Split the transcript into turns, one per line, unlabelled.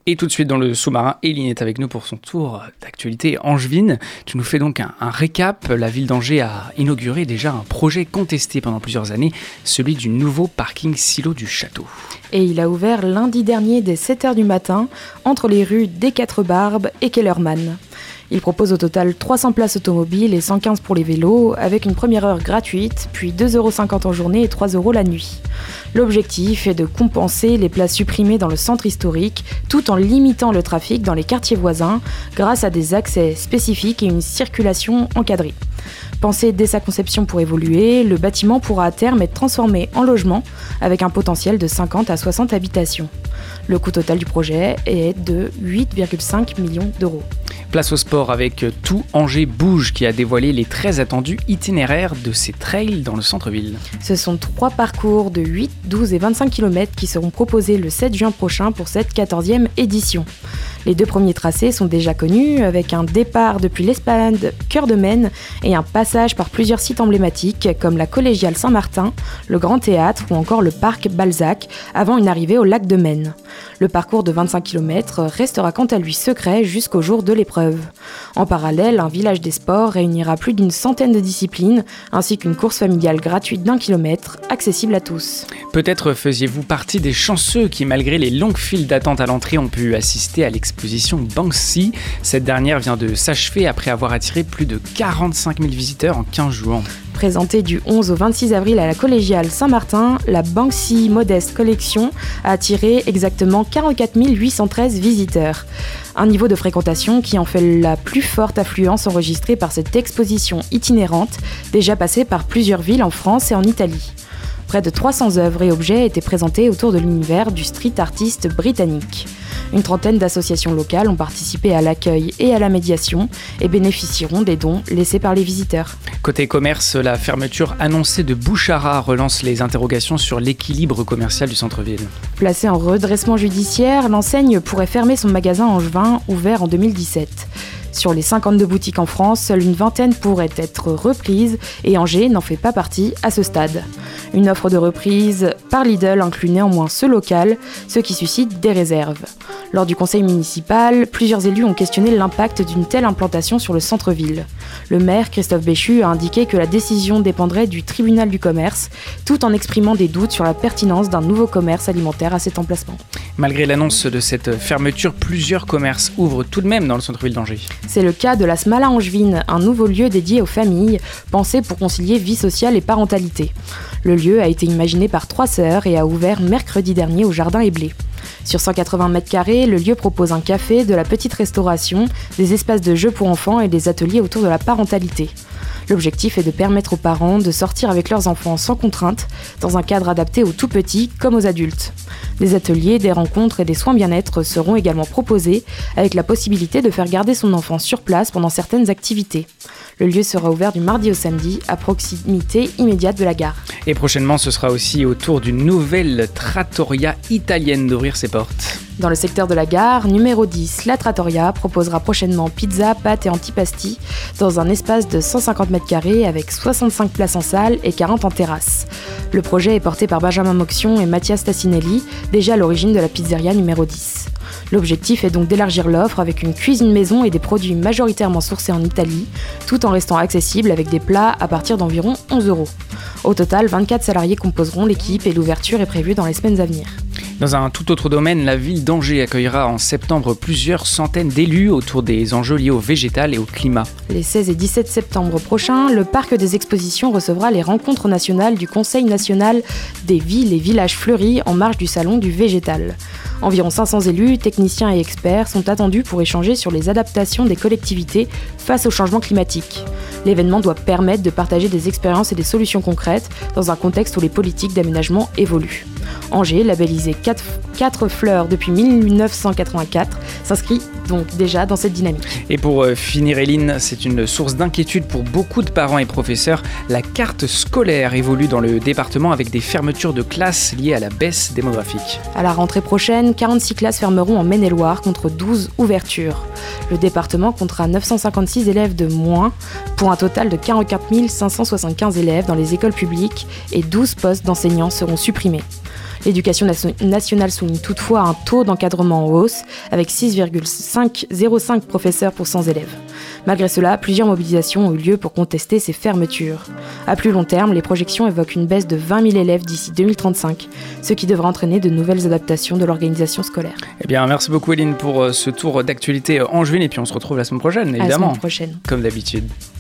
Et tout de suite dans le sous-marin, Éline est avec nous pour son tour d'actualité angevine. Tu nous fais donc un récap. La ville d'Angers a inauguré déjà un projet contesté pendant plusieurs années, celui du nouveau parking silo du château.
Et il a ouvert lundi dernier dès 7h du matin entre les rues des Quatre Barbes et Kellermann. Il propose au total 300 places automobiles et 115 pour les vélos, avec une première heure gratuite, puis 2,50 € en journée et 3 € la nuit. L'objectif est de compenser les places supprimées dans le centre historique, tout en limitant le trafic dans les quartiers voisins, grâce à des accès spécifiques et une circulation encadrée. Pensé dès sa conception pour évoluer, le bâtiment pourra à terme être transformé en logement, avec un potentiel de 50 à 60 habitations. Le coût total du projet est de 8,5 millions d'euros.
Place au sport avec Tout Angers Bouge qui a dévoilé les très attendus itinéraires de ses trails dans le centre-ville.
Ce sont 3 parcours de 8, 12 et 25 km qui seront proposés le 7 juin prochain pour cette 14e édition. Les 2 premiers tracés sont déjà connus, avec un départ depuis l'esplanade Cœur de Maine et un passage par plusieurs sites emblématiques comme la Collégiale Saint-Martin, le Grand Théâtre ou encore le parc Balzac, avant une arrivée au lac de Maine. Le parcours de 25 km restera quant à lui secret jusqu'au jour de l'épreuve. En parallèle, un village des sports réunira plus d'une centaine de disciplines, ainsi qu'une course familiale gratuite d'1 kilomètre, accessible à tous.
Peut-être faisiez-vous partie des chanceux qui, malgré les longues files d'attente à l'entrée, ont pu assister à l'exposition Banksy. Cette dernière vient de s'achever après avoir attiré plus de 45 000 visiteurs en 15 jours.
Présentée du 11 au 26 avril à la Collégiale Saint-Martin, la Banksy Modest Collection a attiré exactement 44 813 visiteurs. Un niveau de fréquentation qui en fait la plus forte affluence enregistrée par cette exposition itinérante, déjà passée par plusieurs villes en France et en Italie. Près de 300 œuvres et objets étaient présentés autour de l'univers du street artiste britannique. Une trentaine d'associations locales ont participé à l'accueil et à la médiation et bénéficieront des dons laissés par les visiteurs.
Côté commerce, la fermeture annoncée de Bouchara relance les interrogations sur l'équilibre commercial du centre-ville.
Placée en redressement judiciaire, l'enseigne pourrait fermer son magasin angevin ouvert en 2017. Sur les 52 boutiques en France, seule une vingtaine pourrait être reprise et Angers n'en fait pas partie à ce stade. Une offre de reprise par Lidl inclut néanmoins ce local, ce qui suscite des réserves. Lors du conseil municipal, plusieurs élus ont questionné l'impact d'une telle implantation sur le centre-ville. Le maire, Christophe Béchu, a indiqué que la décision dépendrait du tribunal du commerce, tout en exprimant des doutes sur la pertinence d'un nouveau commerce alimentaire à cet emplacement.
Malgré l'annonce de cette fermeture, plusieurs commerces ouvrent tout de même dans le centre-ville d'Angers.
C'est le cas de la Smala Angevine, un nouveau lieu dédié aux familles, pensé pour concilier vie sociale et parentalité. Le lieu a été imaginé par 3 sœurs et a ouvert mercredi dernier au Jardin et Blé. Sur 180 m², le lieu propose un café, de la petite restauration, des espaces de jeux pour enfants et des ateliers autour de la parentalité. L'objectif est de permettre aux parents de sortir avec leurs enfants sans contrainte, dans un cadre adapté aux tout-petits comme aux adultes. Des ateliers, des rencontres et des soins bien-être seront également proposés, avec la possibilité de faire garder son enfant sur place pendant certaines activités. Le lieu sera ouvert du mardi au samedi, à proximité immédiate de la gare.
Et prochainement, ce sera aussi au tour d'une nouvelle trattoria italienne d'ouvrir ses portes.
Dans le secteur de la gare, numéro 10, la Trattoria proposera prochainement pizza, pâtes et antipasti dans un espace de 150 m² avec 65 places en salle et 40 en terrasse. Le projet est porté par Benjamin Moxion et Mathias Tassinelli, déjà à l'origine de la pizzeria numéro 10. L'objectif est donc d'élargir l'offre avec une cuisine maison et des produits majoritairement sourcés en Italie, tout en restant accessible avec des plats à partir d'environ 11 €. Au total, 24 salariés composeront l'équipe et l'ouverture est prévue dans les semaines à venir.
Dans un tout autre domaine, la ville d'Angers accueillera en septembre plusieurs centaines d'élus autour des enjeux liés au végétal et au climat.
Les 16 et 17 septembre prochains, le parc des expositions recevra les rencontres nationales du Conseil national des villes et villages fleuris en marge du salon du végétal. Environ 500 élus, techniciens et experts sont attendus pour échanger sur les adaptations des collectivités face au changement climatique. L'événement doit permettre de partager des expériences et des solutions concrètes dans un contexte où les politiques d'aménagement évoluent. Angers, labellisé 4 fleurs depuis 1984, s'inscrit donc déjà dans cette dynamique.
Et pour finir, Éline, c'est une source d'inquiétude pour beaucoup de parents et professeurs. La carte scolaire évolue dans le département avec des fermetures de classes liées à la baisse démographique.
À la rentrée prochaine, 46 classes fermeront en Maine-et-Loire contre 12 ouvertures. Le département comptera 956 élèves de moins pour un total de 44 575 élèves dans les écoles publiques et 12 postes d'enseignants seront supprimés. L'éducation nationale souligne toutefois un taux d'encadrement en hausse, avec 6,05 professeurs pour 100 élèves. Malgré cela, plusieurs mobilisations ont eu lieu pour contester ces fermetures. À plus long terme, les projections évoquent une baisse de 20 000 élèves d'ici 2035, ce qui devra entraîner de nouvelles adaptations de l'organisation scolaire.
Eh bien, merci beaucoup Eline pour ce tour d'actualité angevine et puis on se retrouve la semaine prochaine, évidemment.
À la semaine prochaine.
Comme d'habitude.